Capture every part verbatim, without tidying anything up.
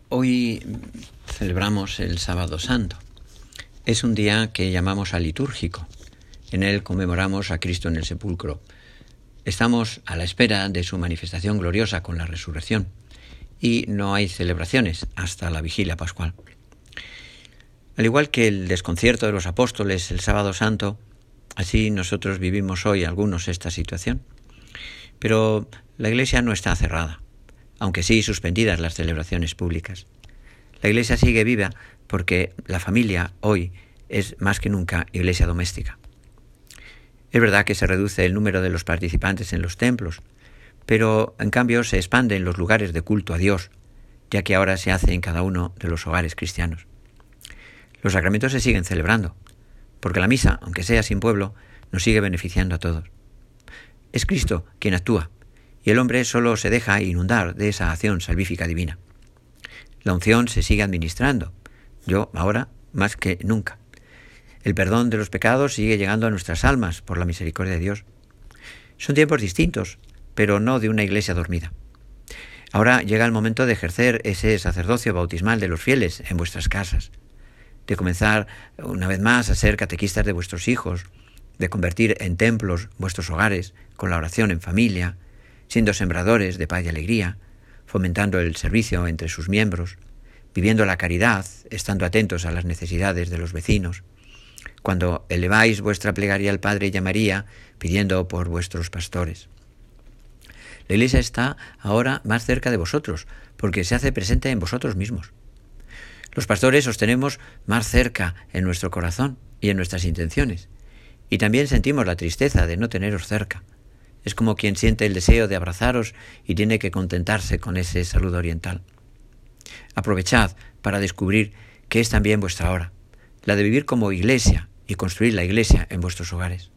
Hoy celebramos el Sábado Santo. Es un día que llamamos alitúrgico. En él conmemoramos a Cristo en el sepulcro. Estamos a la espera de su manifestación gloriosa con la resurrección y no hay celebraciones hasta la vigilia pascual. Al igual que el desconcierto de los apóstoles el Sábado Santo, así nosotros vivimos hoy algunos esta situación. Pero la Iglesia no está cerrada, aunque sí suspendidas las celebraciones públicas. La Iglesia sigue viva porque la familia hoy es más que nunca iglesia doméstica. Es verdad que se reduce el número de los participantes en los templos, pero en cambio se expanden los lugares de culto a Dios, ya que ahora se hace en cada uno de los hogares cristianos. Los sacramentos se siguen celebrando, porque la misa, aunque sea sin pueblo, nos sigue beneficiando a todos. Es Cristo quien actúa, y el hombre solo se deja inundar de esa acción salvífica divina. La unción se sigue administrando, yo ahora más que nunca. El perdón de los pecados sigue llegando a nuestras almas por la misericordia de Dios. Son tiempos distintos, pero no de una iglesia dormida. Ahora llega el momento de ejercer ese sacerdocio bautismal de los fieles en vuestras casas, de comenzar una vez más a ser catequistas de vuestros hijos, de convertir en templos vuestros hogares con la oración en familia, siendo sembradores de paz y alegría, fomentando el servicio entre sus miembros, viviendo la caridad, estando atentos a las necesidades de los vecinos. Cuando eleváis vuestra plegaria al Padre y a María, pidiendo por vuestros pastores. La Iglesia está ahora más cerca de vosotros, porque se hace presente en vosotros mismos. Los pastores os tenemos más cerca en nuestro corazón y en nuestras intenciones, y también sentimos la tristeza de no teneros cerca. Es como quien siente el deseo de abrazaros y tiene que contentarse con ese saludo oriental. Aprovechad para descubrir que es también vuestra hora, la de vivir como iglesia y construir la iglesia en vuestros hogares.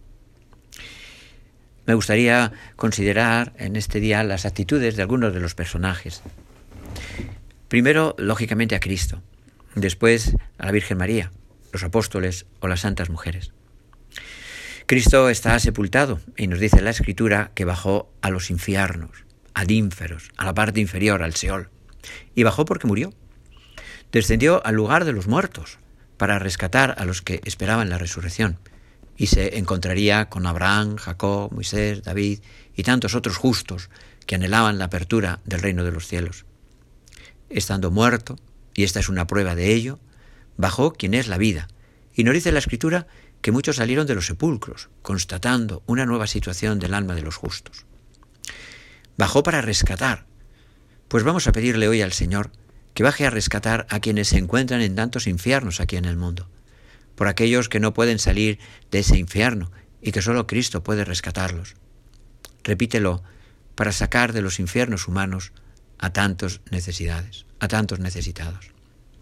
Me gustaría considerar en este día las actitudes de algunos de los personajes. Primero, lógicamente, a Cristo. Después, a la Virgen María, los apóstoles o las santas mujeres. Cristo está sepultado y nos dice la Escritura que bajó a los infiernos, ad ínferos, a la parte inferior, al Seol. Y bajó porque murió. Descendió al lugar de los muertos para rescatar a los que esperaban la resurrección. Y se encontraría con Abraham, Jacob, Moisés, David y tantos otros justos que anhelaban la apertura del reino de los cielos. Estando muerto, y esta es una prueba de ello, bajó quien es la vida. Y nos dice la Escritura que muchos salieron de los sepulcros, constatando una nueva situación del alma de los justos. Bajó para rescatar. Pues vamos a pedirle hoy al Señor que baje a rescatar a quienes se encuentran en tantos infiernos aquí en el mundo, por aquellos que no pueden salir de ese infierno y que solo Cristo puede rescatarlos. Repítelo para sacar de los infiernos humanos a tantos necesidades, a tantos necesitados.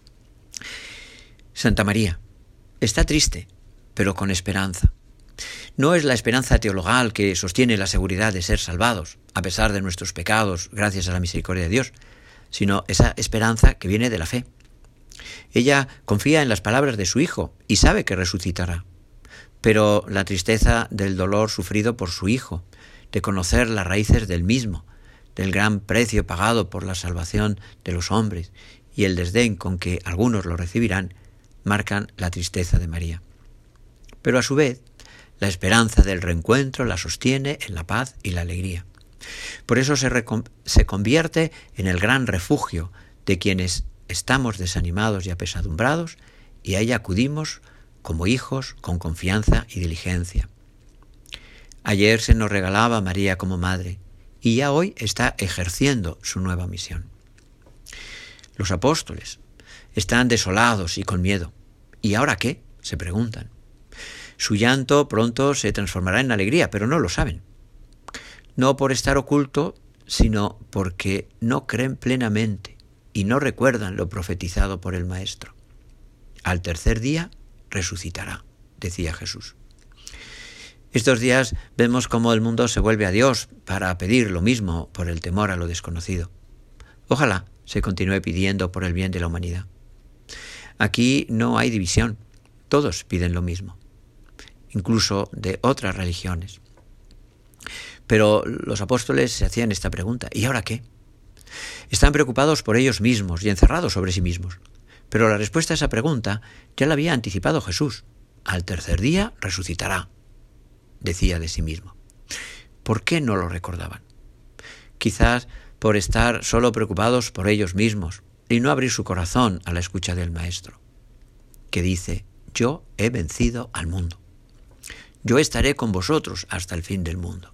Santa María está triste, pero con esperanza. No es la esperanza teologal que sostiene la seguridad de ser salvados, a pesar de nuestros pecados, gracias a la misericordia de Dios, sino esa esperanza que viene de la fe. Ella confía en las palabras de su Hijo y sabe que resucitará. Pero la tristeza del dolor sufrido por su Hijo, de conocer las raíces del mismo, del gran precio pagado por la salvación de los hombres y el desdén con que algunos lo recibirán, marcan la tristeza de María. Pero a su vez, la esperanza del reencuentro la sostiene en la paz y la alegría. Por eso se, se convierte en el gran refugio de quienes estamos desanimados y apesadumbrados, y a ella acudimos como hijos con confianza y diligencia. Ayer se nos regalaba María como madre, y ya hoy está ejerciendo su nueva misión. Los apóstoles están desolados y con miedo. ¿Y ahora qué?, se preguntan. Su llanto pronto se transformará en alegría, pero no lo saben. No por estar oculto, sino porque no creen plenamente y no recuerdan lo profetizado por el Maestro. Al tercer día resucitará, decía Jesús. Estos días vemos cómo el mundo se vuelve a Dios para pedir lo mismo por el temor a lo desconocido. Ojalá se continúe pidiendo por el bien de la humanidad. Aquí no hay división, todos piden lo mismo, incluso de otras religiones. Pero los apóstoles se hacían esta pregunta: ¿y ahora qué? Están preocupados por ellos mismos y encerrados sobre sí mismos. Pero la respuesta a esa pregunta ya la había anticipado Jesús. Al tercer día resucitará, decía de sí mismo. ¿Por qué no lo recordaban? Quizás por estar solo preocupados por ellos mismos y no abrir su corazón a la escucha del Maestro, que dice: yo he vencido al mundo. Yo estaré con vosotros hasta el fin del mundo.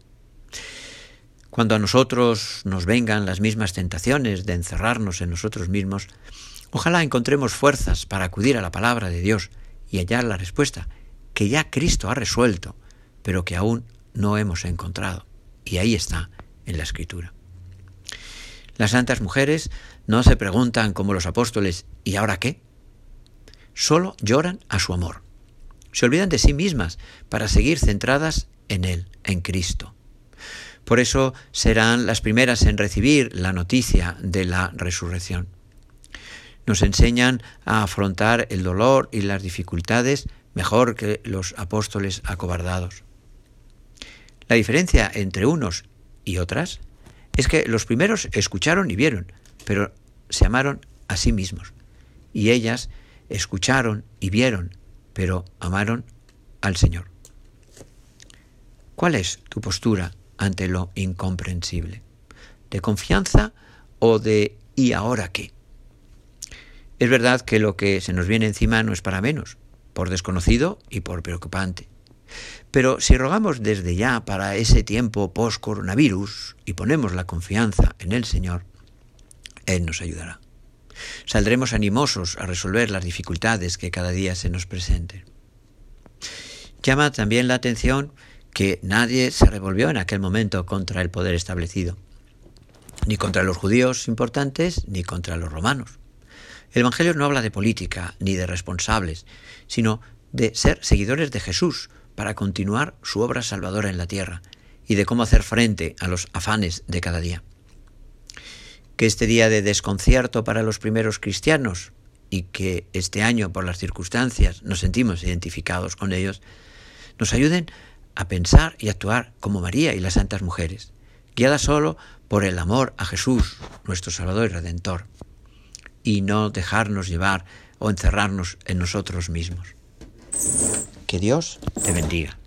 Cuando a nosotros nos vengan las mismas tentaciones de encerrarnos en nosotros mismos, ojalá encontremos fuerzas para acudir a la palabra de Dios y hallar la respuesta que ya Cristo ha resuelto, pero que aún no hemos encontrado. Y ahí está, en la Escritura. Las santas mujeres no se preguntan como los apóstoles: ¿y ahora qué? Solo lloran a su amor. Se olvidan de sí mismas para seguir centradas en Él, en Cristo. Por eso serán las primeras en recibir la noticia de la resurrección. Nos enseñan a afrontar el dolor y las dificultades mejor que los apóstoles acobardados. La diferencia entre unos y otras es que los primeros escucharon y vieron, pero se amaron a sí mismos. Y ellas escucharon y vieron, pero amaron al Señor. ¿Cuál es tu postura ante lo incomprensible? ¿De confianza o de ¿y ahora qué? Es verdad que lo que se nos viene encima no es para menos, por desconocido y por preocupante. Pero si rogamos desde ya para ese tiempo post-coronavirus y ponemos la confianza en el Señor, Él nos ayudará. Saldremos animosos a resolver las dificultades que cada día se nos presenten. Llama también la atención que nadie se revolvió en aquel momento contra el poder establecido, ni contra los judíos importantes, ni contra los romanos. El Evangelio no habla de política ni de responsables, sino de ser seguidores de Jesús para continuar su obra salvadora en la tierra y de cómo hacer frente a los afanes de cada día. Que este día de desconcierto para los primeros cristianos y que este año por las circunstancias nos sentimos identificados con ellos, nos ayuden a pensar y actuar como María y las santas mujeres, guiadas solo por el amor a Jesús, nuestro Salvador y Redentor, y no dejarnos llevar o encerrarnos en nosotros mismos. Que Dios te bendiga.